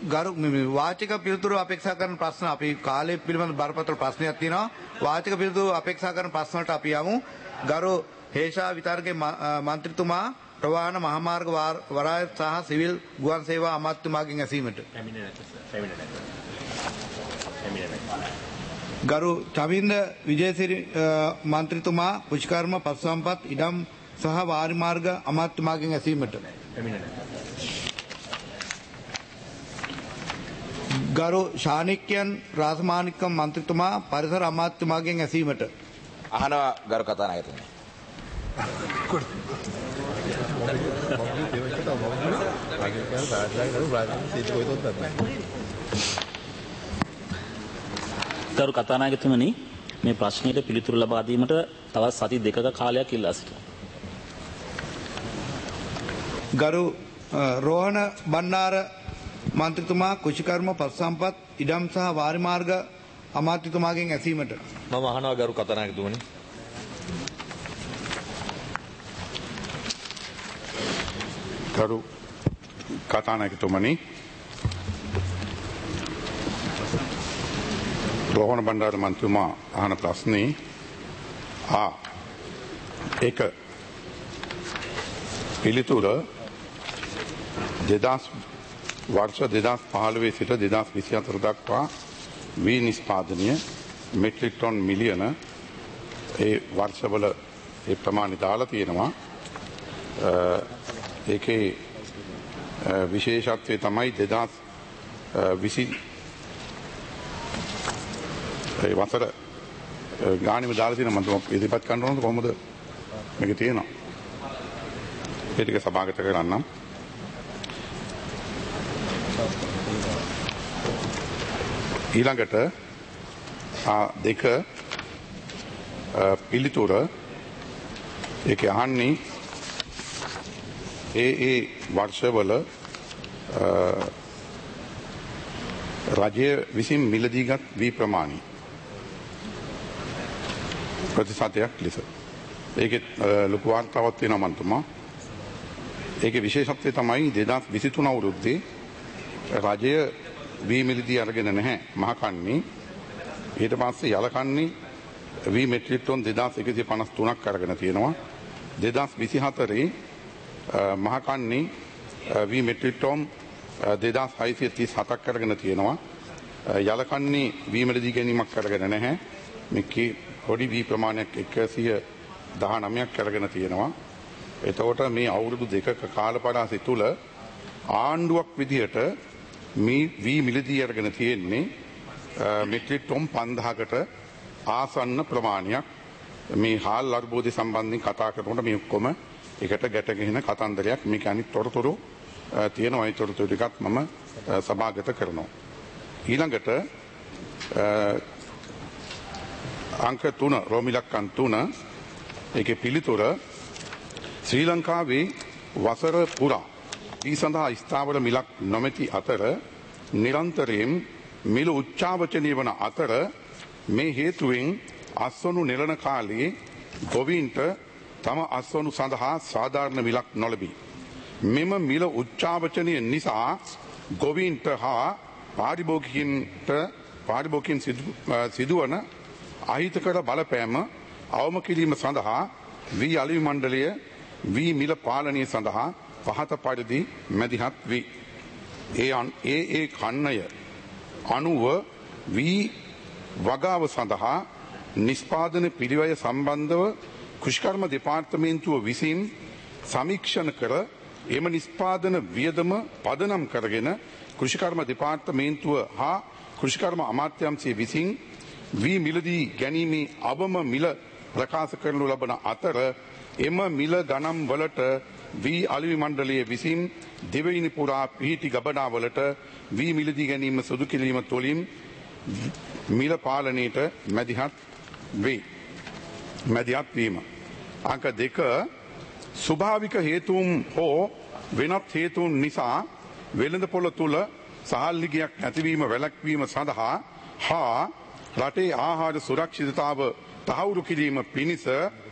ගරු වාචික පිළිතුරු අපේක්ෂා කරන ප්‍රශ්න අපි කාලය පිළිබඳ බරපතල ප්‍රශ්නයක් තියෙනවා. වාචික පිළිතුරු අපේක්ෂා කරන ප්‍රශ්න වලට අපි යමු. ගරු හේෂා විතරගේ මන්ත්‍රීතුමා ප්‍රවාහන මහමාර්ග වරාය සහ සිවිල් ගුවන් සේවා අමාත්‍යතුමාගෙන් ඇසීමට. ගරු චමින්ද විජේසිරි මන්ත්‍රීතුමා කුෂිකර්ම පශු සම්පත් ඉඩම් සහ වාරි මාර්ග අමාත්‍යතුමාගෙන් ඇසීමට. ගරු ශානික්‍යන් රාසමානික්කම් මන්ත්‍රීතුමා පරිසර අමාත්‍යතුමාගෙන් ඇසීමට. අහනවා ගරු කතානායකතුමනි. ගරු කතානායකතුමනි මේ ප්‍රශ්නයට පිළිතුරු ලබා දීමට තවත් සති දෙකක කාලයක් ඉල්ලා සිටිනවා. ගරු රෝහණ බණ්ඩාර මන්ත්‍රීතුමා කුෂිකර්ම පශු සම්පත් ඉඩම් සහ වාරි මාර්ග අමාත්‍යතුමාගෙන් ඇසීමට. මම අහනවා ගරු කතානායකතුමනි. ගරු කතානායකතුමනි, රෝහණ බණ්ඩාර මන්ත්‍රීතුමා අහන ප්‍රශ්නේ එක පිළිතුර වර්ෂ 2015 සිට 2024 දක්වා වී නිෂ්පාදනය මෙට්‍රික් ටොන් මිලියන ඒ වර්ෂවල ඒ ප්‍රමාණය දාලා තියෙනවා. ඒකේ විශේෂත්වය තමයි 2020 ඒ වසර ගානෙම දාලා තියෙන මම ඉදිරිපත් කරන්න ඕනද කොහොමද මේක තියෙනවා. ඒ ටික සභාගත කරන්නම්. ඊළඟට දෙක පිළිතුර ඒක අහන්නේ ඒ වර්ෂවල රජය විසින් මිලදීගත් වී ප්‍රමාණය ප්‍රතිශතයක් ලෙස. ඒකේ ලොකු වාර්තාවක් තියෙනවා මන්තුමා. ඒකේ විශේෂත්වය තමයි 2023 අවුරුද්දේ රජය වී මිලදී අරගෙන නැහැ මහකන්නේ. ඊට පස්සේ යලකන්නේ වී මෙට්‍රික් ටොන් 2153ක් අරගෙන තියෙනවා. 2024 මහකන්නේ වී මෙට්‍රික් ටොන් 2637ක් අරගෙන තියෙනවා. යලකන්නේ වී මිලදී ගැනීමක් අරගෙන නැහැ. මේකේ පොඩි වී ප්‍රමාණයක් 119ක් අරගෙන තියෙනවා. එතකොට මේ අවුරුදු දෙකක කාල පරාසය තුල ආණ්ඩුවක් විදියට මේ වී මිලදී අරගෙන තියෙන්නේ මෙට්‍රික් ටොන් 5000කට ආසන්න ප්‍රමාණයක්. මේ හාල් අර්බුදය සම්බන්ධයෙන් කතා කරනකොට මේ ඔක්කොම එකට ගැටගෙන කතන්දරයක්. මේක අනිත් තොරතුරු තියෙනවා. ඒ තොරතුරු ටිකත් මම සභාගත කරනවා. ඊළඟට අංක 3 රෝමිලක්කන් 3 ඒකේ පිළිතුර ශ්‍රී ලංකාවේ වසර පුරා ඊ සඳහා ස්ථාවර මිලක් නොමැති අතර නිරන්තරයෙන් මිල උච්චාවචනය වන අතර මේ හේතුවෙන් අස්වනු නෙළන කාලයේ ගොවීන්ට තම අස්වනු සඳහා සාධාරණ මිලක් නොලැබී. මෙම මිල උච්චාවචනය නිසා ගොවීන්ට හා පාරිභෝගිකයින් සිදුවන අහිතකර බලපෑම අවම කිරීම සඳහා වී අලෙවි මණ්ඩලය වී මිල පාලනය සඳහා පහත පරිදි මැදිහත් වී. ඒ කන්නය අනුව වී වගාව සඳහා නිෂ්පාදන පිළිවෙය සම්බන්ධව කෘෂිකර්ම දෙපාර්තමේන්තුව විසින් සමීක්ෂණ කර එම නිෂ්පාදන වියදම පදනම් කරගෙන කෘෂිකර්ම දෙපාර්තමේන්තුව හා කෘෂිකර්ම අමාත්‍යාංශය විසින් වී මිලදී ගැනීමේ අවම මිල ප්‍රකාශ කරනු ලබන අතර එම මිල ගණන් වලට වී අලෙවි මණ්ඩලය විසින් දෙවයිනි පුරා පිහිටි ගබඩාවලට වී මිලදී ගැනීම සුදු කිරීම තුළින් මිල පාලනයට මැදිහත් වීම. අංක 2 ස්වභාවික හේතුන් හෝ වෙනත් හේතුන් නිසා වෙළඳපොළ තුල සහල්ලිගයක් නැතිවීම වැළැක්වීම සඳහා හා රටේ ආහාර සුරක්ෂිතතාව තහවුරු කිරීම පිණිස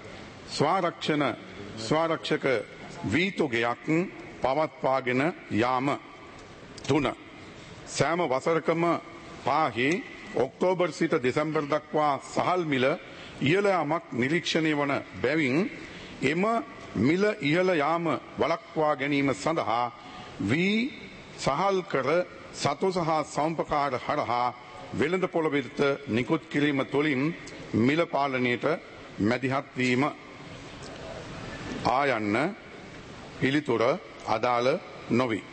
ස්වාරක්ෂක වීතොගයක් පවත්වාගෙන යාම. 3 සෑම වසරකම පාහි ඔක්තෝබර් සිට දෙසැම්බර් දක්වා සහල් මිල ඉහළ යාමක් නිරීක්ෂණය වන බැවින් එම මිල ඉහළ යාම වළක්වා ගැනීම සඳහා වී සහල් කර සතු සහ සම්පකාර හරහා වෙළඳ පොළ වෙත නිකුත් කිරීම තුළින් මිල පාලනයට මැදිහත් වීම ආයන්න පිළිතුර අදාළ නොවේ.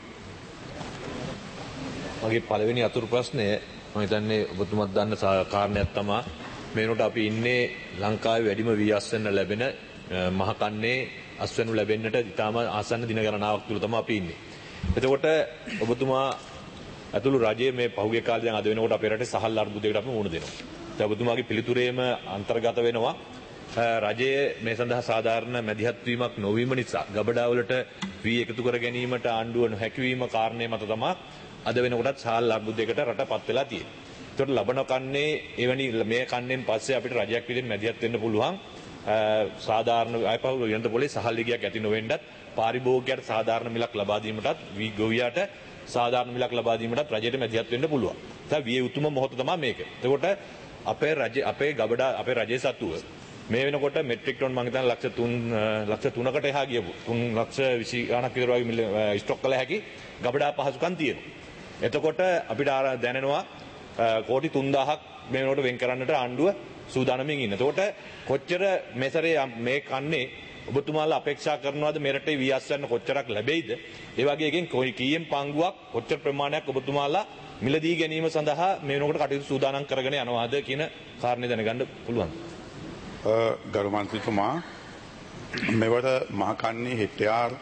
මගේ පළවෙනි අතුරු ප්‍රශ්නය මම හිතන්නේ ඔබතුමත් දන්න කාරණයක් තමයි මේනොට අපි ඉන්නේ ලංකාවේ වැඩිම වී අස්වැන්න ලැබෙන මහකන්නේ අස්වැන්නු ලැබෙන්නට ඉතාම ආසන්න දින ගණනාවක් තුල තමයි අපි ඉන්නේ. එතකොට ඔබතුමා අතුළු රජයේ මේ පහුගිය කාලේ දැන් අද වෙනකොට අපේ රටේ සහල් අර්බුදයකට අපි මුහුණ දෙනවා. දැන් ඔබතුමාගේ පිළිතුරේම අන්තර්ගත වෙනවා රජයේ මේ සඳහා සාධාරණ මැදිහත් වීමක් නොවීම නිසා ගබඩාවලට වී එකතු කර ගැනීමට ආණ්ඩුව නොහැකියවීම කාරණේ මත තමයි අද වෙනකොටත් සහල් අර්බුදයකට රටපත් වෙලා තියෙන්නේ. ඒකට ලබන කන්නේ එවැනි මේ කන්නේන් පස්සේ අපිට රජයක් විදිහට මැදිහත් වෙන්න පුළුවන් සාධාරණ අයපහුව වෙනත පොලේ සහල් ලිගයක් ඇති නොවෙන්නත් පාරිභෝගිකයට සාධාරණ මිලක් ලබා දීමටත් වී ගොවියාට සාධාරණ මිලක් ලබා දීමටත් රජයට මැදිහත් වෙන්න පුළුවන්. ඒ විය උතුම මොහොත තමයි මේක. එතකොට අපේ ගබඩා අපේ රජයේ සතුව මේ වෙනකොට මෙට්‍රික් ටන් මම හිතන්නේ ලක්ෂ 3කට එහා ගියපු 3,20,000 ගණක් විතර වගේ ස්ටොක් කළ හැකි ගබඩා පහසුකම් තියෙනවා. එතකොට අපිට දැනෙනවා කෝටි 3,000ක් මේ වෙනකොට වෙන් කරන්නට ආණ්ඩුව සූදානමින් ඉන්න. එතකොට කොච්චර මේසරේ මේ කන්නේ ඔබතුමාලා අපේක්ෂා කරනවාද මේ රටේ වී අස්වැන්න කොච්චරක් ලැබෙයිද? ඒ වගේ එකෙන් කීයෙන් පංගුවක් කොච්චර ප්‍රමාණයක් ඔබතුමාලා මිලදී ගැනීම සඳහා මේ වෙනකොට කටයුතු සූදානම් කරගෙන යනවාද කියන කාරණේ දැනගන්න පුළුවන්. ගරු මන්ත්‍රීතුමා මෙවර මහකන්නේ හෙක්ටයාර්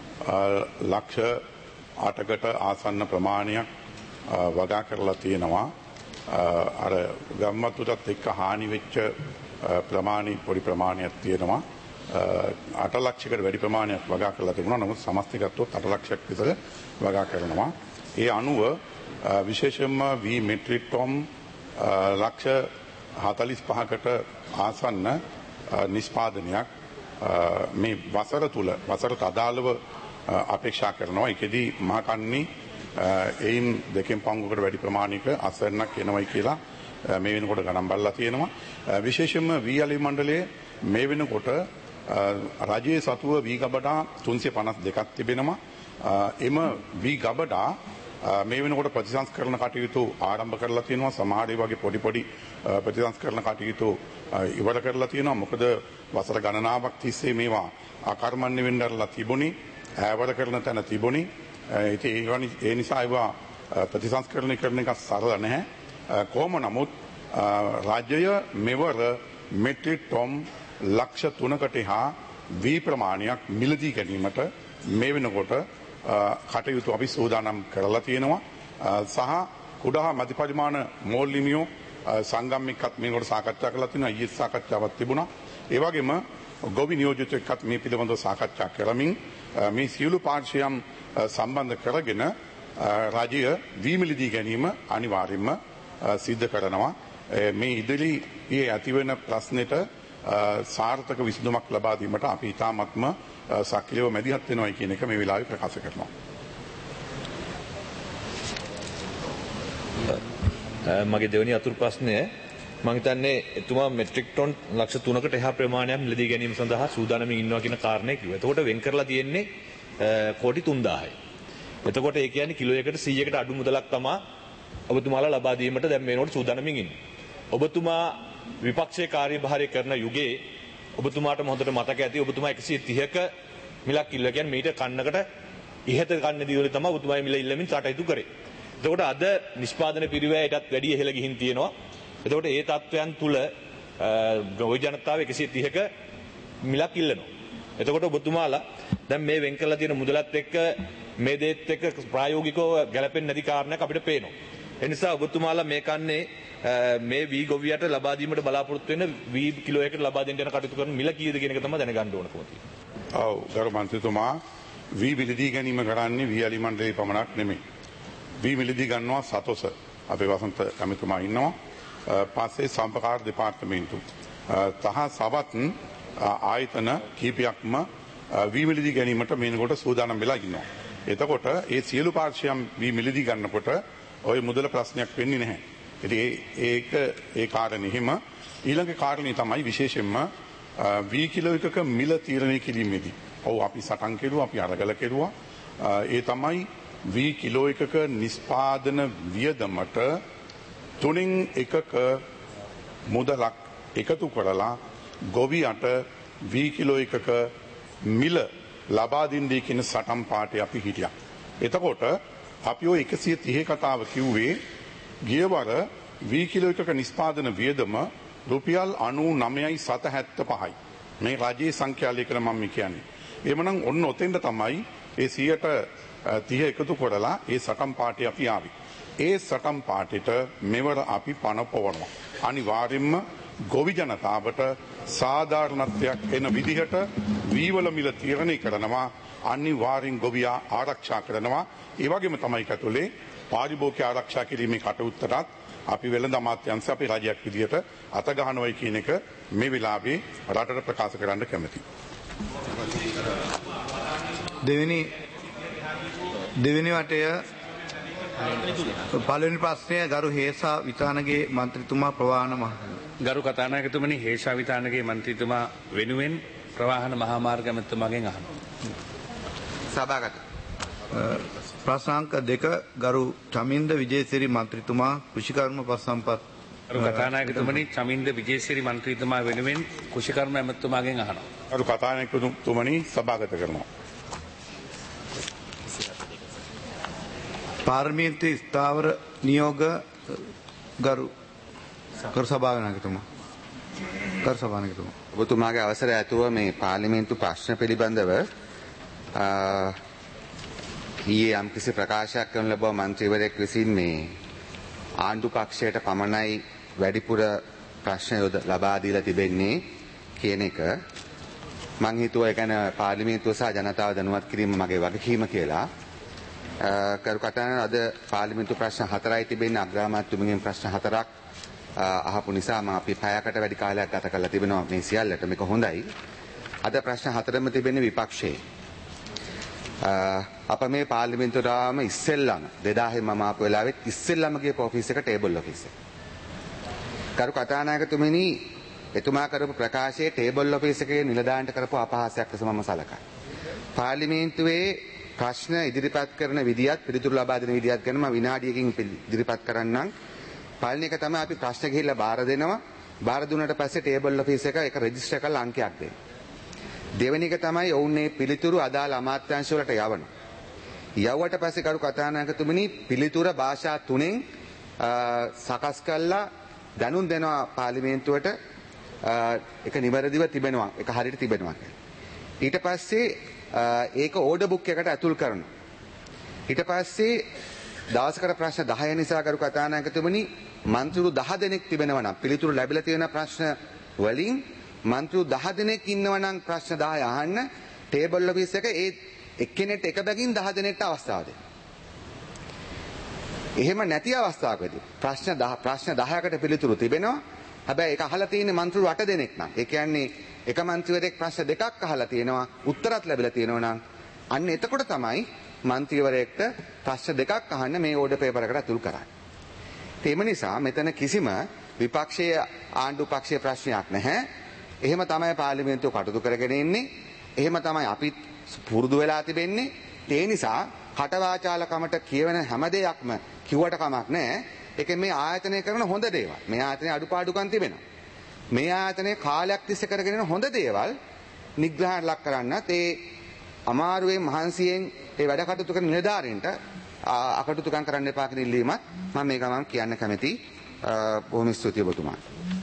ලක්ෂ 8කට ආසන්න ප්‍රමාණයක් වගා කරලා තියෙනවා. අර ගම්මතුටත් එක්ක හානි වෙච්ච ප්‍රමාණි පොඩි ප්‍රමාණයක් තියෙනවා. 8 ලක්ෂයකට වැඩි ප්‍රමාණයක් වගා කරලා තිබුණා. නමුත් සමස්ත ගත්තොත් 8 ලක්ෂයක් විතර වගා කරනවා. ඒ අනුව විශේෂයෙන්ම වී මෙට්‍රික් ටන් ලක්ෂ 45කට ආසන්න නිෂ්පාදනයක් මේ වසර තුල වසරට අදාළව අපේක්ෂා කරනවා. ඒකෙදී මහකන්නේ එයින් දෙකෙන් පංගුවකට වැඩි ප්‍රමාණයක අස්වැන්නක් එනවයි කියලා මේ වෙනකොට ගණන් බලලා තියෙනවා. විශේෂයෙන්ම වී අලි මණ්ඩලයේ මේ වෙනකොට රජයේ සතුව වී ගබඩා 352ක් තිබෙනවා. එම වී ගබඩා මේ වෙනකොට ප්‍රතිසංස්කරණ කටයුතු ආරම්භ කරලා තියෙනවා. සමහර ඒ වගේ පොඩි ප්‍රතිසංස්කරණ කටයුතු ඉවර කරලා තියෙනවා. මොකද වසර ගණනාවක් තිස්සේ මේවා ආකර්මණ්‍ය වෙන්නලා තිබුණේ, ඈවර කරන තැන තිබුණේ. ඒ නිසා ඒවා ප්‍රතිසංස්කරණය කරන එක සරල නැහැ. කොහොම නමුත් රාජ්‍යය මෙවර මෙට්‍රික් ටන් ලක්ෂ 3කට එහා වී ප්‍රමාණයක් මිලදී ගැනීමට මේ වෙනකොට කටයුතු අපි සූදානම් කරලා තියෙනවා. සහ කුඩා මධ්‍ය පරිමාණ මෝල් හිමියෝ සංගම් එක්කත් මේකට සාකච්ඡා කරලා තිනවා. ඊයේ සාකච්ඡාවක් තිබුණා. ඒ වගේම ගොවි නියෝජිතයෝ එක්කත් මේ පිළිබඳව සාකච්ඡා කරමින් මේ සියලු පාර්ශ්වයන් සම්බන්ධ කරගෙන රාජ්‍ය වී මිලදී ගැනීම අනිවාර්යයෙන්ම සිද්ධ කරනවා. මේ ඉදිරියේ ඇතිවෙන ප්‍රශ්නෙට සාර්ථක විසඳුමක් ලබා දීමට අපි ඉතාමත්ම සක්‍රියව මැදිහත් වෙනවා කියන එක මේ වෙලාවේ ප්‍රකාශ කරනවා. මගේ දෙවෙනි අතුරු ප්‍රශ්නය මම හිතන්නේ එතුමා මෙට්‍රික් ටන් ලක්ෂ 3කට එහා ප්‍රමාණයක් මිලදී ගැනීම සඳහා සූදානම්ින් ඉන්නවා කියන කාරණේ කිව්වා. එතකොට වෙන් කරලා තියෙන්නේ කෝටි 3,000යි. එතකොට ඒ කියන්නේ කිලෝ එකකට 100කට අඩු මුදලක් තමයි ඔබතුමාලා ලබා දීමට දැන් මේනොට සූදානම්ින් ඉන්නේ. ඔබතුමා විපක්ෂයේ කාර්යභාරය කරන යුගයේ ඔබතුමාට හොඳට මතක ඇති ඔබතුමා 130ක මිලක් ඉල්ල කියන්නේ මීට කන්නකට ඉහත කන්න දියුලේ තමයි ඔබතුමා මිල ඉල්ලමින් කටයුතු කරේ. එතකොට අද නිෂ්පාදන පිරිවැයටත් වැඩි ඉහළ ගිහින් තියෙනවා. එතකොට ඒ තත්වයන් තුල ගොවි ජනතාව 130ක මිලක් ඉල්ලනවා. එතකොට ඔබතුමාලා දැන් මේ වෙන් කරලා තියෙන මුදලත් එක්ක මේ දේත් එක්ක ප්‍රායෝගිකව ගැලපෙන්නේ නැති කාරණයක් අපිට පේනවා. ඒ නිසා ඔබතුමාලා මේ කන්නේ මේ වී ගොවියට ලබා දීමට බලාපොරොත්තු වෙන වී කිලෝ එකකට ලබා දෙන්න යන කටයුතු කරන මිල කීයද කියන එක තමයි දැනගන්න ඕන කොහොමද? ඔව් ගරු මන්ත්‍රීතුමා වී මිලදී ගැනීම කරන්නේ වී අලි මණ්ඩලයේ පමණක් නෙමෙයි. වී මිලදී ගන්නවා සතොස අපේ වසන්ත කමිතුමා ඉන්නවා. පස්සේ සම්පකාර දෙපාර්තමේන්තු තහ සවත් ආයතන කීපයක්ම වී මිලදී ගැනීමට මේනකොට සූදානම් වෙලා ඉන්නවා. එතකොට ඒ සියලු පාර්ශ්වයන් වී මිලදී ගන්නකොට ඔය මුදල ප්‍රශ්නයක් වෙන්නේ නැහැ. ඉතින් ඒක ඒ කාරණේ හිම ඊළඟ කාරණේ තමයි විශේෂයෙන්ම වී කිලෝ එකක මිල තීරණය කිරීමේදී. ඔව් අපි සටන් කෙරුවා, අපි අරගල කෙරුවා. ඒ තමයි වී කිලෝ එකක නිෂ්පාදන වියදමට 3න් 1ක මුදලක් එකතු කරලා ගොවියට වී කිලෝ එකක මිල ලබා දෙන්නේ කියන සටන් පාඨය අපි හිටියා. එතකොට අපි ඔය 130 කතාව කිව්වේ ගියවර වී කිලෝ එකක නිෂ්පාදන වියදම රුපියල් 99.75යි. මේ රාජ්‍ය සංඛ්‍යාලයකට මම කියන්නේ. එhmenan ඔන්න ඔතෙන්ද තමයි ඒ 30 එකතු කරලා ඒ සටන් පාඨය අපි ආවේ. ඒ සටන් පාඨෙට මෙවර අපි පණ පොවනවා. අනිවාර්යෙන්ම ගොවි ජනතාවට සාධාරණත්වයක් එන විදිහට වීවල මිල තීරණය කරනවා. අනිවාර්යෙන් ගොවියා ආරක්ෂා කරනවා. ඒ වගේම තමයි කතුලේ පාරිභෝගික ආරක්ෂා කිරීමේ කටයුත්තටත් අපි වෙළඳ අමාත්‍යාංශ අපේ රජයක් විදියට අත ගන්නවයි කියන එක මේ වෙලාවේ රටට ප්‍රකාශ කරන්න කැමැතියි. දෙවෙනි වටය පළවෙනි ප්‍රශ්නය ගරු හේසා විතානගේ මන්ත්‍රීතුමා ප්‍රවාහන ගරු කතානායකතුමනි හේසා විතානගේ මන්ත්‍රීතුමා වෙනුවෙන් ප්‍රවාහන මහා මාර්ග ඇමතුමාගෙන් අහනවා. සභාගත ප්‍රශ්නාංක 2 ගරු චමින්ද විජේසිරි මන්ත්‍රීතුමා කෘෂිකර්ම පස්සම්පත් ගරු කතානායකතුමනි චමින්ද විජේසිරි මන්ත්‍රීතුමා වෙනුවෙන් කෘෂිකර්ම ඇමතුමාගෙන් අහනවා. ගරු කතානායකතුමනි සභාගත කරනවා. පාර්ලිමේන්තු ස්ථාවර නියෝග ගරු සභානායකතුමා ඔබතුමාගේ අවසරය ඇතුව මේ පාර්ලිමේන්තු ප්‍රශ්න පිළිබඳව ඊයේ යම්කිසි ප්‍රකාශයක් කරන ලබව මන්ත්‍රීවරයෙක් විසින් මේ ආණ්ඩු පක්ෂයට පමණයි වැඩිපුර ප්‍රශ්න ලබා දීලා තිබෙන්නේ කියන එක මං හිතුවා ඒ කියන්නේ පාර්ලිමේන්තුව සහ ජනතාව දැනුවත් කිරීම මගේ වගකීම කියලා. කරු කතාන අද පාර්ලිමේන්තු ප්‍රශ්න 4යි තිබෙන්නේ. අග්‍රාමාත්‍යතුමගෙන් ප්‍රශ්න 4ක් අහපු නිසා මම අපි 6කට වැඩි කාලයක් ගත කරලා තිබෙනවා මේ සියල්ලට. මේක හොඳයි. අද ප්‍රශ්න 4ම තිබෙන්නේ විපක්ෂයේ. අප මේ පාර්ලිමේන්තුවටම ඉස්සෙල්ලම 2000 මම ආපු වෙලාවෙත් ඉස්සෙල්ලම ගියපු ඔෆිස් එක ටේබල් ඔෆිස් එක. කරු කතානායකතුමනි එතුමා කරපු ප්‍රකාශයේ ටේබල් ඔෆිස් එකේ නිලධාරීන්ට කරපු අපහාසයක් ලෙස මම සලකනවා. පාර්ලිමේන්තුවේ ප්‍රශ්න ඉදිරිපත් කරන විදියත් පිළිතුරු ලබා දෙන විදියත් ගැන මම විනාඩියකින් ඉදිරිපත් කරන්නම්. පළවෙනි එක තමයි අපි ප්‍රශ්න ගිහිල්ලා බාර දෙනවා. බාර දුන්නාට පස්සේ ටේබල් ඔෆිස් එක රෙජිස්ටර් කරලා අංකයක් දෙන්න. දෙවෙනි එක තමයි ඔවුන් මේ පිළිතුරු අදාළ අමාත්‍යාංශ වලට යවනවා. යවුවට පස්සේ කරු කතානායකතුමනි පිළිතුර භාෂා 3න් සකස් කරලා දැනුම් දෙනවා පාර්ලිමේන්තුවට. ඒක නිවැරදිව තිබෙනවා. ඒක හරියට තිබෙනවා කියලා. ඊට පස්සේ ඒක ඕඩර් බුක් එකට ඇතුල් කරනවා. ඊට පස්සේ දවසකට ප්‍රශ්න 10 නිසා කරු කතානායකතුමනි මන්ත්‍රීවරු 10 දෙනෙක් තිබෙනවා නම් පිළිතුරු ලැබිලා තියෙන ප්‍රශ්න වලින් මන්ත්‍රීවරු 10 දෙනෙක් ඉන්නවා නම් ප්‍රශ්න 10 අහන්න ටේබල් ඔෆිස් එක ඒ එක්කෙනෙක්ට එක බැගින් 10 දෙනෙක්ට අවස්ථාව දෙනවා. එහෙම නැති අවස්ථාවකදී ප්‍රශ්න 10කට පිළිතුරු තිබෙනවා. හැබැයි ඒක අහලා තියෙන්නේ මන්ත්‍රීවරු 8 දෙනෙක් නම්. ඒ කියන්නේ එක මන්ත්‍රීවරයෙක් ප්‍රශ්න දෙකක් අහලා තියෙනවා. උත්තරත් ලැබිලා තියෙනවා නම් අන්න එතකොට තමයි මන්ත්‍රීවරයෙක්ට ප්‍රශ්න දෙකක් අහන්න මේ ඕඩර් පේපර් එකට අතුල් කරන්නේ. ඒ නිසා මෙතන කිසිම විපක්ෂයේ ආණ්ඩු පක්ෂයේ ප්‍රශ්නයක් නැහැ. එහෙම තමයි පාර්ලිමේන්තුව කටයුතු කරගෙන ඉන්නේ. එහෙම තමයි අපි පුරුදු වෙලා තිබෙන්නේ. ඒ නිසා කටවාචාලකමට කියවෙන හැම දෙයක්ම කිව්වට කමක් නැහැ. ඒකෙන් මේ ආයතනය කරන හොඳ දේවල්. මේ ආයතනයේ අඩුපාඩුකම් තිබෙනවා. මේ ආයතනයේ කාලයක් තිස්සේ කරගෙන යන හොඳ දේවල් නිග්‍රහයට ලක් කරන්නත් ඒ අමාරුවෙන් මහන්සියෙන් ඒ වැඩ කටයුතු කරන නිලධාරීන්ට අකටයුතුකම් කරන්න එපා කියන ඉල්ලීමත් මම මේක කියන්න කැමතියි. බොහොම ස්තුතියි ඔබතුමාට.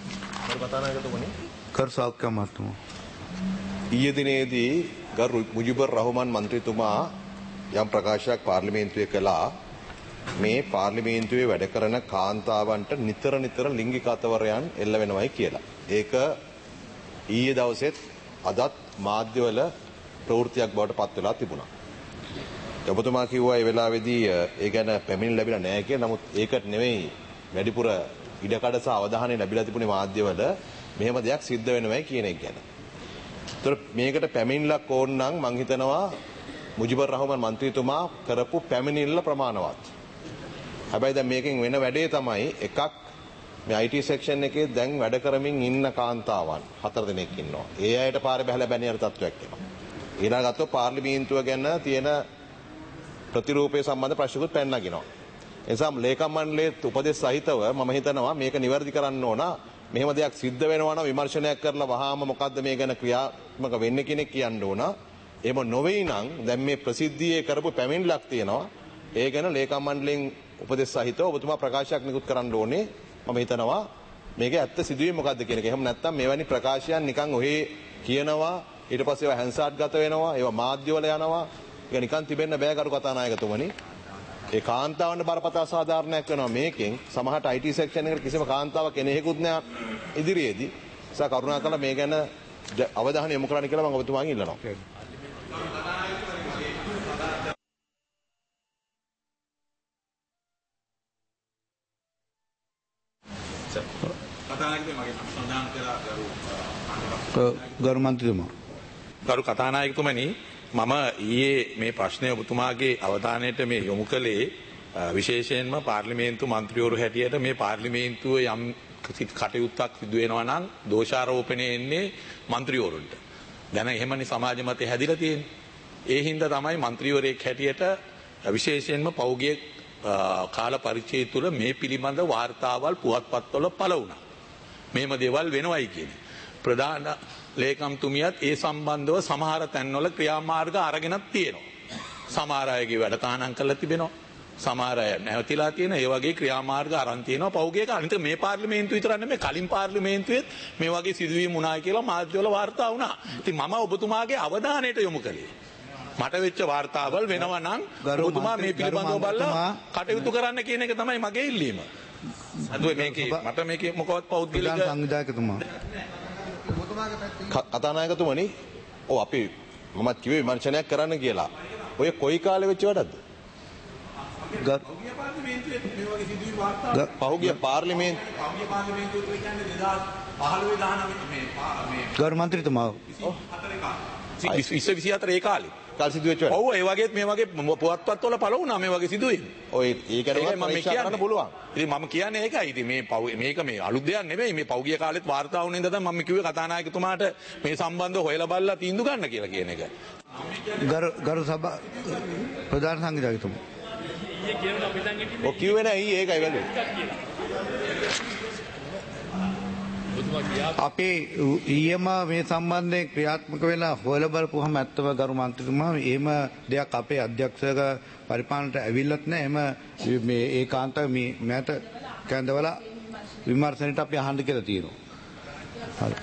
කරු සෞඛ්‍ය අමාත්‍යතුමා ඊයේ දිනේදී ගරු මුජිබුර් රහමාන් මන්ත්‍රීතුමා යම් ප්‍රකාශයක් පාර්ලිමේන්තුවේ කළා. මේ පාර්ලිමේන්තුවේ වැඩ කරන කාන්තාවන්ට නිතර ලිංගික අතවරයන් එල්ල වෙනවයි කියලා. ඒක ඊයේ දවසෙත් අදත් මාධ්‍යවල ප්‍රවෘත්තියක් බවට පත් වෙලා තිබුණා. ඔබතුමා කිව්වා ඒ වෙලාවේදී ඒ ගැන පැමිණ ලැබිලා නැහැ කියලා. නමුත් ඒකට නෙවෙයි වැඩිපුර ඉඩකඩ සහ අවධානය ලැබිලා තිබුණේ මාධ්‍යවල මෙහෙම දෙයක් සිද්ධ වෙනවයි කියන එක ගැන. ඒතර මේකට පැමිණිල්ලක් ඕන නම් මං හිතනවා මුජිබුර් රහමාන් මන්ත්‍රීතුමා කරපු පැමිණිල්ල ප්‍රමාණවත්. හැබැයි දැන් මේකෙන් වෙන වැඩේ තමයි එකක් මේ IT සෙක්ෂන් එකේ දැන් වැඩ කරමින් ඉන්න කාන්තාවන් 4 දෙනෙක් ඉන්නවා. ඒ අයට පාරේ බහලා බැනියර තත්වයක් එනවා. ඊළඟ ගත්තොත් පාර්ලිමේන්තුව ගැන තියෙන ප්‍රතිරූපය සම්බන්ධ ප්‍රශ්නකුත් පැන නගිනවා. ඒ නිසා ලේකම් මණ්ඩලයේ උපදෙස් සහිතව මම හිතනවා මේක නිවැරදි කරන්න ඕන. මෙහෙම දෙයක් සිද්ධ වෙනවා නම් විමර්ශනයක් කරලා වහාම මොකද්ද මේ ගැන ක්‍රියාත්මක වෙන්නේ කෙනෙක් කියන්න ඕන. එහෙම නොවේ නම් දැන් මේ ප්‍රසිද්ධියේ කරපු පැමිණිල්ලක් තියෙනවා. ඒ ගැන ලේකම් මණ්ඩලයෙන් උපදෙස් සහිතව ඔබතුමා ප්‍රකාශයක් නිකුත් කරන්න ඕනේ. මම හිතනවා මේකේ ඇත්ත සිදුවීම මොකද්ද කියන එක. එහෙම නැත්නම් මෙවැනි ප්‍රකාශයන් නිකන් ඔහේ කියනවා ඊට පස්සේ ඒවා හැන්සාට් ගත වෙනවා ඒවා මාධ්‍යවල යනවා. ඒක නිකන් තිබෙන්න බෑ කරු කතානායකතුමනි. ඒ කාන්තාවන්ට බරපතල සාධාරණයක් වෙනවා මේකෙන්. සමහරට IT සෙක්ෂන් එකට කිසිම කාන්තාවක් එනහෙකුත් නෑ ඉදිරියේදී. ඒ නිසා කරුණාකරලා මේ ගැන අවධානය යොමු කරන්න කියලා මම ඔබතුමාගෙන් ඉල්ලනවා. ගරු මන්ත්‍රීතුමා ගරු කතානායකතුමනි මම ඊයේ මේ ප්‍රශ්නය ඔබතුමාගේ අවධානයට මේ යොමු කළේ විශේෂයෙන්ම පාර්ලිමේන්තු මන්ත්‍රීවරු හැටියට මේ පාර්ලිමේන්තුව යම් කටයුත්තක් සිදු වෙනවා නම් දෝෂාරෝපණය එන්නේ මන්ත්‍රීවරුන්ට. දැන් එහෙමනේ සමාජ මතය හැදිලා තියෙන්නේ. ඒ හින්දා තමයි මන්ත්‍රීවරයෙක් හැටියට විශේෂයෙන්ම පෞද්ගලික කාල පරිච්ඡේදය තුළ මේ පිළිබඳ වාර්තාවල් පුවත්පත්වල පළ වුණා. මේම දේවල් වෙනවයි කියන්නේ. ප්‍රධාන ලේකම්තුමියත් ඒ සම්බන්ධව සමහර තැන්වල ක්‍රියාමාර්ග අරගෙනත් තියෙනවා. සමහර අයගේ වැඩ තහනම් කරලා තිබෙනවා. සමහර අය නැවතිලා තියෙන ඒ වගේ ක්‍රියාමාර්ග අරන් තියෙනවා පෞද්ගලික අනිත් මේ පාර්ලිමේන්තුව විතර නෙමෙයි කලින් පාර්ලිමේන්තුවේත් මේ වගේ සිදුවීම් වුණා කියලා මාධ්‍යවල වාර්තා වුණා. ඉතින් මම ඔබතුමාගේ අවධානයට යොමු කළේ මට වෙච්ච වාර්තාවල් වෙනවා නම් ඔබතුමා මේ පිළිබඳව බලලා කටයුතු කරන්න කියන එක තමයි මගේ ඉල්ලීම. අද මේකේ මට මේකේ මොකවත් පෞද්ගලික සංවිධායකතුමා කතානායකතුමනි ඔව් අපි මමත් කිව්වේ විමර්ශනයක් කරන්න කියලා. ඔය කොයි කාලේ වෙච්ච වැඩක්ද? පහුගිය පාර්ලිමේන්තුව කියන්නේ 2015 මේ ගරු මන්ත්‍රීතුමා 24 ඒ කාලේ කාල සිදුවෙච්ච වැඩ. ඔව් ඒ වගේත් මේ වගේ පුවත්පත්වල පළ වුණා මේ වගේ සිදුවීම්. ඔය ඒක ගැන මම කියන්න පුළුවන්. ඉතින් මම කියන්නේ ඒකයි. ඉතින් මේක මේ අලුත් දෙයක් නෙමෙයි. මේ පෞද්ගලික කාලෙත් වාර්තා වුණ ඉඳන් තමයි මම කිව්වේ කතානායකතුමාට මේ සම්බන්ධව හොයලා බලලා තීන්දුව ගන්න කියලා කියන එක. ගරු සභා ප්‍රධාන සංවිධායකතුමා ඔය කිව්වේ නෑ ඒකයි වැළුවේ. අපි ඊයේම මේ සම්බන්ධයෙන් ක්‍රියාත්මක වෙලා හොයලා බලපුවහම ඇත්තම ගරු මන්ත්‍රීතුමා එහෙම දෙයක් අපේ අධ්‍යක්ෂක පරිපාලනට ඇවිල්ලත් නැහැ. එහෙම මේ ඒකාන්තව මේ මෑත කැඳවලා විමර්ශනයට අපි අහන්න කියලා තියෙනවා. හරි.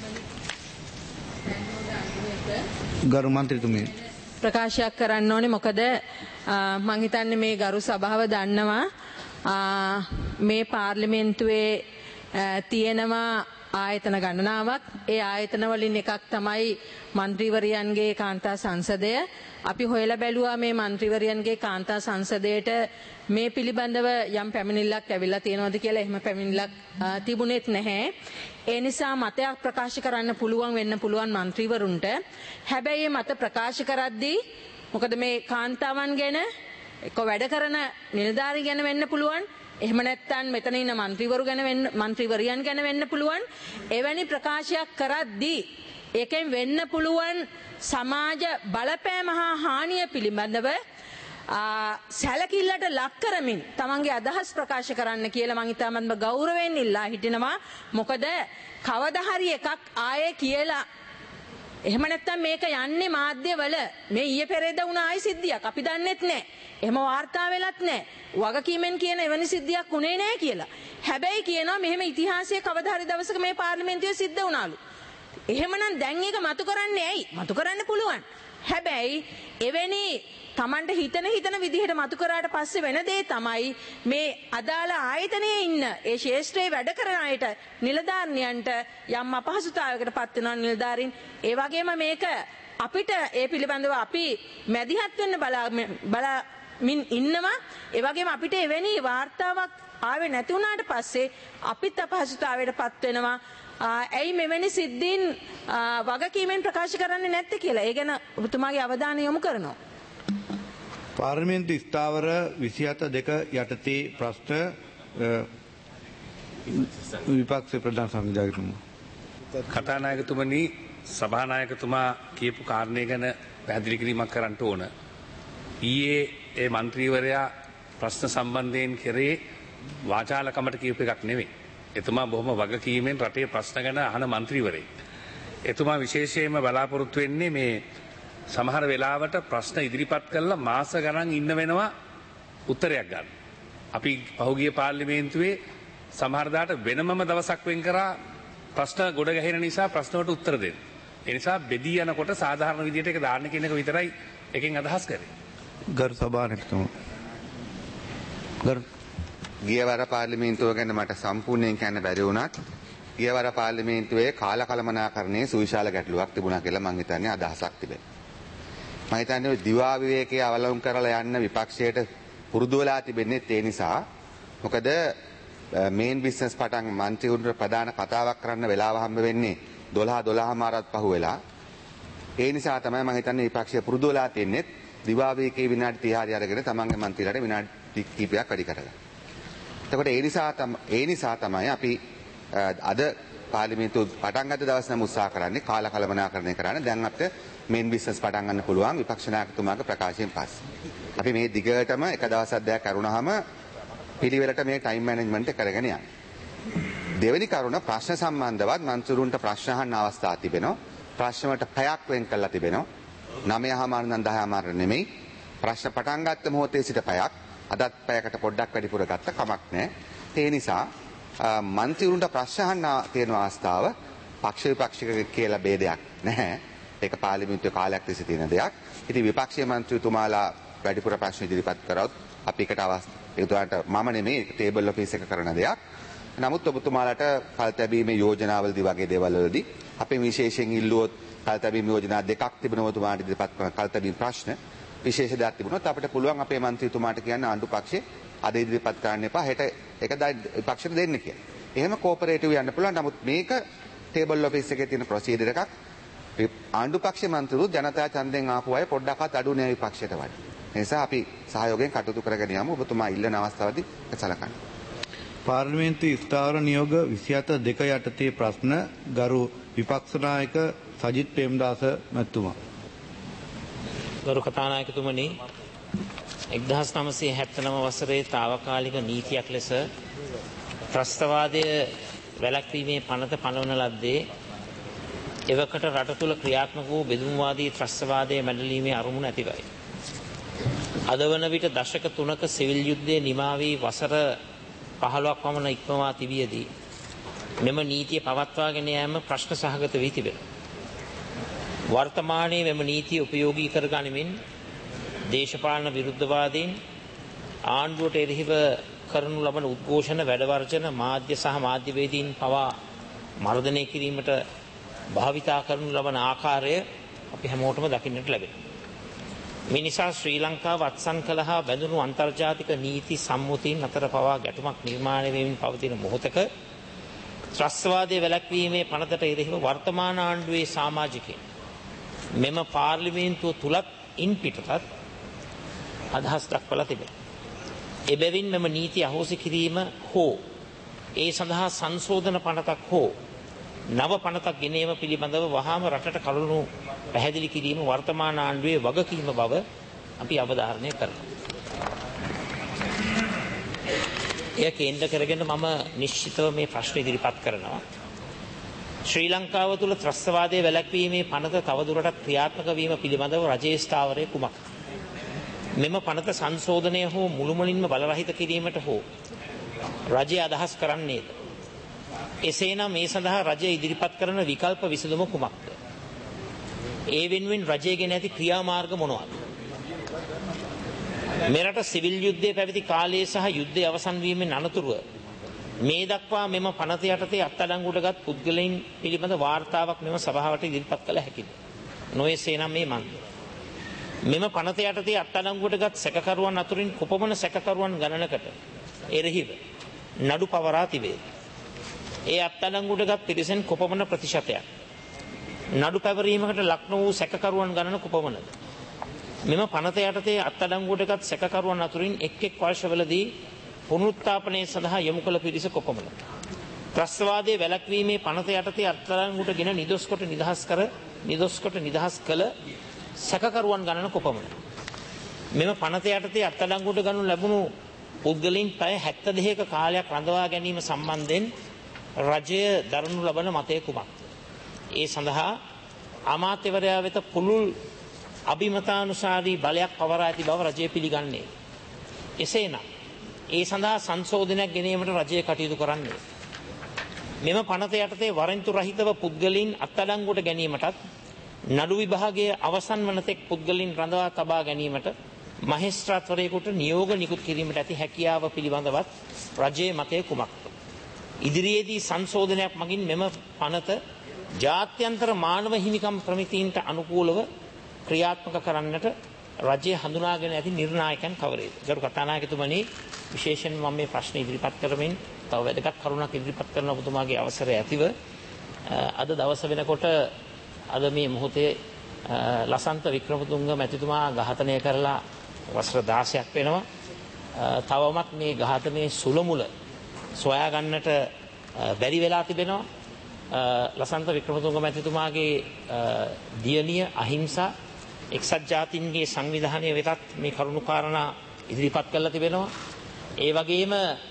ගරු මන්ත්‍රීතුමනි ප්‍රකාශයක් කරන්න ඕනේ මොකද මම හිතන්නේ මේ ගරු සභාව දන්නවා මේ පාර්ලිමේන්තුවේ තියෙනවා ආයතන ගණනාවක්. ඒ ආයතන වලින් එකක් තමයි മന്ത്രിවරයන්ගේ කාන්තා සංසදය. අපි හොයලා බැලුවා මේ മന്ത്രിවරයන්ගේ කාන්තා සංසදයට මේ පිළිබඳව යම් පැමිණිල්ලක් ඇවිල්ලා තියෙනවද කියලා. එහෙම පැමිණිල්ලක් තිබුණෙත් නැහැ. ඒ නිසා මතයක් ප්‍රකාශ කරන්න පුළුවන් වෙන්න පුළුවන් മന്ത്രിවරුන්ට. හැබැයි මේ මත ප්‍රකාශ කරද්දී මොකද මේ කාන්තාවන් ගැන එක්ක වැඩ කරන නිලධාරි ගැන වෙන්න පුළුවන්. එහෙම නැත්නම් මෙතන ඉන්න മന്ത്രിවරු ගැන වෙන්න മന്ത്രിවරයන් ගැන වෙන්න පුළුවන්. එවැනි ප්‍රකාශයක් කරද්දී ඒකෙන් වෙන්න පුළුවන් සමාජ බලපෑම හා හානිය පිළිබඳව සැලකිල්ලට ලක් කරමින් තමන්ගේ අදහස් ප්‍රකාශ කරන්න කියලා මම ඉතාමත්ම ගෞරවයෙන් ඉල්ලා හිටිනවා. මොකද කවදා හරි එකක් ආයේ කියලා එහෙම නැත්නම් මේක යන්නේ මාධ්‍යවල මේ ඊයේ පෙරේද වුණ ආයි සිද්ධියක් අපි දන්නෙත් නැහැ. එහෙම වාර්තා වෙලත් නැහැ. වගකීමෙන් කියන එවැනි සිද්ධියක් උනේ නැහැ කියලා. හැබැයි කියනවා මෙහෙම ඉතිහාසයේ කවදා හරි දවසක මේ පාර්ලිමේන්තුවේ සිද්ධ වුණාලු. එහෙමනම් දැන් ඒක මතු කරන්නේ ඇයි? මතු කරන්න පුළුවන්. හැබැයි එවැනි Tamanට හිතන විදිහට මතු කරාට පස්සේ වෙන දේ තමයි මේ අදාළ ආයතනයේ ඉන්න ඒ ශේෂ්ත්‍රයේ වැඩ කරන අයට නිලධාරියන්ට යම් අපහසුතාවයකට පත් වෙනවා නිලධාරීන්. ඒ වගේම මේක අපිට ඒ පිළිබඳව අපි මැදිහත් වෙන්න බලාමින් ඉන්නවා. ඒ වගේම අපිට එවැනි වාර්තාවක් ආවේ නැති වුණාට පස්සේ අපිත් අපහසුතාවයට පත් වෙනවා. ඇයි මෙවැනි සිද්ධීන් වගකීමෙන් ප්‍රකාශ කරන්නේ නැත්තේ කියලා. ඒ ගැන ඔබතුමාගේ අවධානය යොමු කරනවා. පාර්ලිමේන්තු ස්ථාවර 27 යටතේ ප්‍රශ්න විපක්ෂ ප්‍රධාන සංවිධායකතුමා. කතානායකතුමනි සභානායකතුමා කියපු කාරණය ගැන පැහැදිලි කිරීමක් කරන්න ඕන. ඊයේ ඒ മന്ത്രിවරයා ප්‍රශ්න සම්බන්ධයෙන් කෙරේ වාචාලකමට කියපු එකක් නෙවෙයි. එතුමා බොහොම වගකීමෙන් රටේ ප්‍රශ්න ගැන අහන മന്ത്രിවරයෙක්. එතුමා විශේෂයෙන්ම බලාපොරොත්තු වෙන්නේ මේ සමහර වෙලාවට ප්‍රශ්න ඉදිරිපත් කළා මාස ගණන් ඉන්න වෙනවා උත්තරයක් ගන්න. අපි පහුගිය පාර්ලිමේන්තුවේ සමහර දාට වෙනමම දවසක් වෙන් කරා ප්‍රශ්න ගොඩ ගැහෙන නිසා ප්‍රශ්න වලට උත්තර දෙන්න. ඒ නිසා බෙදී යනකොට සාධාරණ විදිහට ඒක දාන්න කියන එක විතරයි එකෙන් අදහස් කරේ. ගරු සභානායකතුමා. ගරු ගියවර පාර්ලිමේන්තුව ගැන මට සම්පූර්ණයෙන් කියන්න බැරි වුණත් ගියවර පාර්ලිමේන්තුවේ කාලකලමනාකරණයේ සුවිශාල ගැටලුවක් තිබුණා කියලා මම හිතන්නේ අදහසක් තිබෙනවා. මම හිතන්නේ දිවා විවේකයේ අවලංගු කරලා යන්න විපක්ෂයට පුරුදු වෙලා තිබෙන්නේ ඒ නිසා. මොකද මේන් බිස්නස් පටන් මන්ත්‍රීවරුන්ට ප්‍රධාන කතාවක් කරන්න වෙලාව හම්බ වෙන්නේ 12 මාරත් පහු වෙලා. ඒ නිසා තමයි මම හිතන්නේ විපක්ෂය පුරුදු වෙලා තින්නේ දිවා විවේකයේ විනාඩි 30 හරි අරගෙන තමන්ගේ මන්ත්‍රීලාට විනාඩි කිහිපයක් වැඩි කරගන්න. එතකොට ඒ නිසා තමයි අපි අද පාර්ලිමේන්තුව පටන් ගත්ත දවස් නම් උත්සාහ කරන්නේ කාලකලමනාකරණය කරන්න. දැන් අපිට මේන් බිස්නස් පටන් ගන්න පුළුවන් විපක්ෂ නායකතුමාගේ ප්‍රකාශයෙන් පස්සේ. අපි මේ දිගටම එක දවසක් දෙයක් කරුණාම පිළිවෙලට මේ ටයිම් මැනේජ්මන්ට් එක කරගෙන යන්න. දෙවෙනි කරුණ ප්‍රශ්න සම්බන්ධවත් මන්ත්‍රීවරුන්ට ප්‍රශ්න අහන්න අවස්ථා තිබෙනවා. ප්‍රශ්න වලට පැයක් වෙන් කරලා තිබෙනවා. 9:00 නම් 10:00 නෙමෙයි. ප්‍රශ්න පටන් ගත්ත මොහොතේ සිට පැයක් අදත් පැයකට පොඩ්ඩක් වැඩිපුර ගත්ත කමක් නැහැ. ඒ නිසා මන්ත්‍රීවරුන්ට ප්‍රශ්න අහන්න තියෙන අවස්ථාව පක්ෂ විපක්ෂික කියලා ભેදයක් නැහැ. ඒක පාර්ලිමේන්තුවේ කාලයක් තිස්සේ තියෙන දෙයක්. ඉතින් විපක්ෂීය මන්ත්‍රීතුමාලා වැඩිපුර ප්‍රශ්න ඉදිරිපත් කරොත් අපි එකට ඒකට මම නෙමෙයි ටේබල් ඔෆිස් එක කරන දෙයක්. නමුත් ඔබතුමාලට කල්තැබීමේ යෝජනාවලදී වගේ දේවල් වලදී අපි විශේෂයෙන් ඉල්ලුවොත් කල්තැබීම් යෝජනා දෙකක් තිබෙනවා ඔබතුමාට ඉදිරිපත් කරන කල්තැබීම් ප්‍රශ්න විශේෂ දෙයක් තිබුණොත් අපිට පුළුවන් අපේ മന്ത്രിතුමාට කියන්න ආණ්ඩු පක්ෂේ අද ඉදිරිපත් කරන්න එපා හෙට ඒක පක්ෂයට දෙන්න කියලා. එහෙම කෝපරේටිව් යන්න පුළුවන්. නමුත් මේක ටේබල් ඔෆිස් එකේ තියෙන ප්‍රොසීජර් එකක්. ආණ්ඩු පක්ෂේ මන්ත්‍රීවරු ජනතා ඡන්දෙන් ආපු අය පොඩ්ඩක්වත් අඩු නෑ විපක්ෂයට වඩා. ඒ නිසා අපි සහයෝගයෙන් කටයුතු කරගෙන යමු. ඔබතුමා ඉල්ලන අවස්ථාවේදී සලකන්න. පාර්ලිමේන්තු ස්ථාවර නියෝග 27 යටතේ ප්‍රශ්න ගරු විපක්ෂ නායක සජිත් ප්‍රේමදාස මැතිතුමා. ගරු කතානායකතුමනි 1979 වසරේ తాවකාලික නීතියක් ලෙස ත්‍රස්තවාදය වැළැක්වීමේ පනත පනවන ලද්දේ එවකට රට තුළ ක්‍රියාත්මක වූ බෙදුම්වාදී ත්‍රස්තවාදයේ මැඩලීමේ අරමුණ ඇතිවයි. අද වන විට දශක 3ක සිවිල් යුද්ධයේ නිමා වී වසර 15ක් පමණ ඉක්මවා තිබියදී මෙම නීතිය පවත්වාගෙන යාම ප්‍රශ්න සහගත වී තිබෙනවා. වර්තමානයේ මෙම නීතිය උපයෝගී කර ගනිමින් දේශපාලන විරුද්ධවාදීන් ආණ්ඩුවට එරෙහිව කරනු ලබන උද්ඝෝෂණ වැඩවර්ජන මාධ්‍ය සහ මාධ්‍යවේදීන් පවා මර්ධනය කිරීමට භාවිතා කරනු ලබන ආකාරය අපි හැමෝටම දකින්නට ලැබෙනවා. මේ නිසා ශ්‍රී ලංකාව අත්සන් කළ හා බැඳුණු අන්තර්ජාතික නීති සම්මුතීන් අතර පවා ගැටුමක් නිර්මාණය වෙමින් පවතින මොහොතක ත්‍රස්තවාදයේ වැළැක්වීමේ පනතට එරෙහිව වර්තමාන ආණ්ඩුවේ සමාජිකයින් මෙම පාර්ලිමේන්තුව තුලත් ඉන් පිටතත් අදහස් දක්වලා තිබෙනවා. එබැවින් මෙම නීති අහෝසි කිරීම හෝ ඒ සඳහා සංශෝධන පනතක් හෝ නව පනතක් ගෙනීම පිළිබඳව වහාම රටට කරුණු පැහැදිලි කිරීම වර්තමාන ආණ්ඩුවේ වගකීම බව අපි අවධාරණය කරනවා. එය කේන්ද්‍ර කරගෙන මම නිශ්චිතව මේ ප්‍රශ්න ඉදිරිපත් කරනවා. ශ්‍රී ලංකාව තුළ ත්‍රස්තවාදයේ වැළැක්වීමේ පනත තවදුරටත් ක්‍රියාත්මක වීම පිළිබඳව රජයේ ස්ථාවරය කුමක්ද? මෙම පනත සංශෝධනය හෝ මුළුමනින්ම බලරහිත කිරීමට හෝ රජය අදහස් කරන්නේද? එසේනම් මේ සඳහා රජය ඉදිරිපත් කරන විකල්ප විසඳුම කුමක්ද? ඒ වෙනුවෙන් රජයගෙන ඇති ක්‍රියාමාර්ග මොනවාද? මෙරට සිවිල් යුද්ධයේ පැවති කාලයේ සහ යුද්ධය අවසන් වීමෙන් අනතුරුව මේ දක්වා මෙම පනත යටතේ අත්අඩංගුවටගත් පුද්ගලයන් පිළිබඳ වාර්තාවක් මෙම සභාවට ඉදිරිපත් කළ හැකිද? නොයසේනම් මේ මන්ද. මෙම පනත යටතේ අත්අඩංගුවටගත් සැකකරුවන් අතුරින් කොපමණ සැකකරුවන් ගණනකට එරෙහිව නඩු පවරා තිබේ? ඒ අත්අඩංගුවටගත් පිරිසෙන් කොපමණ ප්‍රතිශතයක් නඩු පැවරීමකට ලක් නොවූ සැකකරුවන් ගණන කොපමණද? මෙම පනත යටතේ අත්අඩංගුවටගත් සැකකරුවන් අතුරින් එක් වර්ෂවලදී පුනරුත්ථාපනය සඳහා යොමු කළ පිරිස කොපමණ? ත්‍රස්තවාදයේ වැළැක්වීමේ පනත යටතේ අත්අඩංගුවටගෙන නිදොස් කොට නිදහස් කළ සැකකරුවන් ගණන කොපමණ? මෙම පනත යටතේ අත්අඩංගුවට ගනු ලැබුණු පුද්ගලයන් පැය 72ක කාලයක් රඳවා ගැනීම සම්බන්ධයෙන් රජය දරනු ලබන මතය කුමක්ද? ඒ සඳහා අමාත්‍යවරයා වෙත පුළුල් අභිමතානුසාරී බලයක් පවරා ඇති බව රජය පිළිගන්නේ. එසේනම් ඒ සඳහා සංශෝධනයක් ගෙනීමට රජය කටයුතු කරන්නේ. මෙම පනත යටතේ වරෙන්තු රහිතව පුද්ගලයන් අත්අඩංගුවට ගැනීමටත් නඩු විභාගයේ අවසන් වන තෙක් පුද්ගලයන් රඳවා තබා ගැනීමට මහේස්ත්‍රාත්වරයෙකුට නියෝග නිකුත් කිරීමට ඇති හැකියාව පිළිබඳවත් රජයේ මතය කුමක්ද? ඉදිරියේදී සංශෝධනයක් මගින් මෙම පනත ජාත්‍යන්තර මානව හිමිකම් ප්‍රමිතීන්ට අනුකූලව ක්‍රියාත්මක කරන්නට රජය හඳුනාගෙන ඇති නිර්ණායකයන් කවරේද? ගරු කතානායකතුමනි, විශේෂයෙන් මම මේ ප්‍රශ්න ඉදිරිපත් කරමින් තව වැදගත් කරුණක් ඉදිරිපත් කරන ඔබතුමාගේ අවසරය ඇතිව අද දවස වෙනකොට අද මේ මොහොතේ ලසන්ත වික්‍රමතුංග මැතිතුමා ඝාතනය කරලා වසර 16ක් වෙනවා. තවමත් මේ ඝාතනයේ සුළමුල සොයා ගන්නට බැරි වෙලා තිබෙනවා. ලසන්ත වික්‍රමතුංග මැතිතුමාගේ දියණිය අහිංසා එක්සත් ජාතීන්ගේ සංවිධානය වෙතත් මේ කරුණු කාරණා ඉදිරිපත් කරලා තිබෙනවා. ඒ වගේම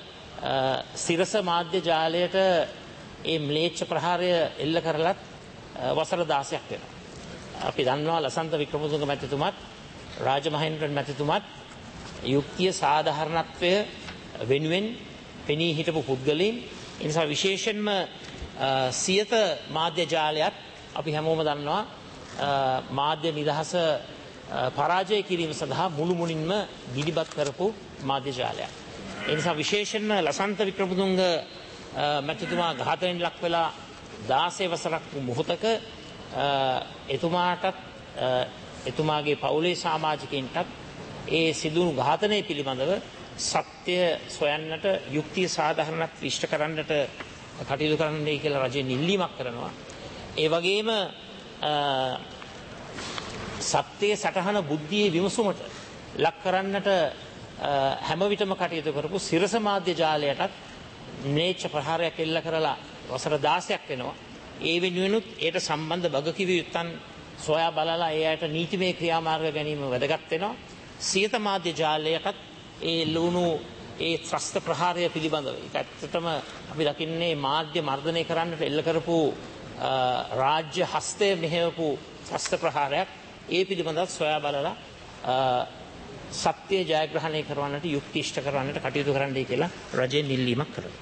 සිරස මාධ්‍ය ජාලයට ඒ ම්ලේච්ඡ ප්‍රහාරය එල්ල කරලත් වසර 16ක් වෙනවා. අපි දන්නවා ලසන්ත වික්‍රමතුංග මැතිතුමත් රාජමහේන්ද්‍රන් මැතිතුමත් යුක්තිය සාධාරණත්වය වෙනුවෙන් පෙනී හිටපු පුද්ගලයන්. ඒ නිසා විශේෂයෙන්ම සියත මාධ්‍ය ජාලයත් අපි හැමෝම දන්නවා මාධ්‍ය නිදහස පරාජය කිරීම සඳහා මුළුමුණින්ම ගිනිබත් කරපු මාධ්‍ය ජාලයක්. ඒ නිසා විශේෂයෙන්ම ලසන්ත වික්‍රමතුංග මැතිතුමා ඝාතනයෙන් ලක් වෙලා 16 වසරක් මොහොතක එතුමාටත් එතුමාගේ පවුලේ සමාජිකයින්ටත් ඒ සිදුණු ඝාතනය පිළිබඳව සත්‍ය සොයන්නට යුක්තිය සාධාරණත්වය ඉෂ්ට කරන්නට කටයුතු කරන්නයි කියලා රජය නිල්ලීමක් කරනවා. ඒ වගේම සත්‍යයේ සටහන බුද්ධියේ විමසුමට ලක් කරන්නට හැම විටම කටයුතු කරපු සිරස මාධ්‍ය ජාලයටත් ම්ලේච්ඡ ප්‍රහාරයක් එල්ල කරලා වසර 16ක් වෙනවා. ඒ වෙනුවෙනුත් ඒට සම්බන්ධ වගකිව යුත්තන් සොයා බලලා ඒ අයට නීතිමය ක්‍රියාමාර්ග ගැනීම වැදගත් වෙනවා. සියත මාධ්‍ය ජාලයටත් ඒ ලුණු ඒ ත්‍රස්ත ප්‍රහාරය පිළිබඳව ඒක ඇත්තටම අපි දකින්නේ මාධ්‍ය මර්ධනය කරන්නට එල්ල කරපු රාජ්‍ය හස්තය මෙහෙවපු ත්‍රස්ත ප්‍රහාරයක්. ඒ පිළිබඳව සොයා බලලා සත්‍ය ජයග්‍රහණය කරවන්නට යුක්ති ඉෂ්ට කරවන්නට කටයුතු කරන්නයි කියලා රජය නිල්ලීමක් කරනවා.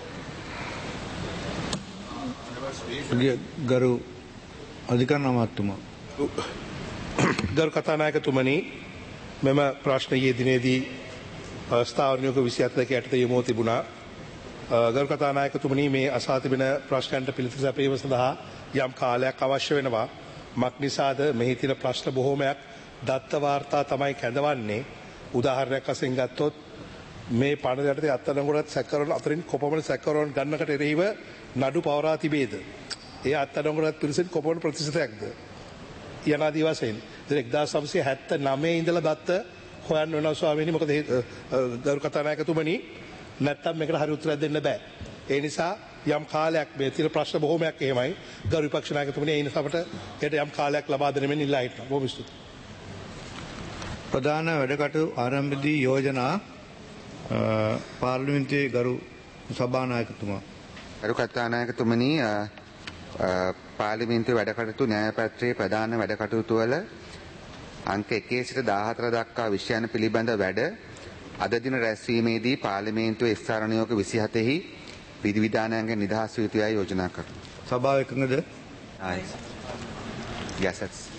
ගරු අධිකරණ අමාත්‍යතුමා, ගරු කතානායකතුමනි, මෙම ප්‍රශ්න ඊයේ දිනේදී ස්ථාවරණයක 27 යටතේ යොමු තිබුණා. ගරු කතානායකතුමනි, මේ අසා තිබෙන ප්‍රශ්නයන්ට පිළිතුරු සැපයීම සඳහා යම් කාලයක් අවශ්‍ය වෙනවා. මක් නිසාද මෙහි තියෙන ප්‍රශ්න බොහෝමයක් දත්ත වාර්තා තමයි කැඳවන්නේ. උදාහරණයක් වශයෙන් ගත්තොත් මේ පනත යටතේ අත්අඩංගුවට සැකකරුවන් අතරින් කොපමණ සැකකරුවන් ගන්නකට එරෙහිව නඩු පවරා තිබේද? ඒ අත්අඩංගුවට පිරිසෙන් කොපමණ ප්‍රතිශතයක්ද? යනාදී වශයෙන් 1979 ඉඳලා දත්ත හොයන්න වෙනවා ස්වාමීනි. මොකද ගරු කතානායකතුමනි, නැත්තම් මේකට හරි උත්තරයක් දෙන්න බෑ. ඒ නිසා යම් කාලයක් මේ තියෙන ප්‍රශ්න බොහෝමයක් එහෙමයි. ගරු විපක්ෂ නායකතුමනි, ඒ නිසා අපට ඒකට යම් කාලයක් ලබා දෙන්න මෙන්න ඉල්ලා හිටනවා. බොහොම ස්තුතියි. ප්‍රධාන වැඩකටයුතු ආරම්භදී යෝජනා පාර්ලිමේන්තුවේ ගරු සභානායකතුමා. ගරු කතානායකතුමනි, පාර්ලිමේන්තුවේ වැඩකටයුතු න්‍යායපත්‍රයේ ප්‍රධාන වැඩකටයුතු වල අංක 1 සිට 14 දක්වා විෂයන් පිළිබඳ වැඩ අද දින රැස්වීමේදී පාර්ලිමේන්තුවේ ස්ථාන නියෝග 27 හි විධිවිධානයන්ගෙන් නිදහස් වී යුතුයයි යෝජනා කරනවා. සභාව එකඟද? Yes.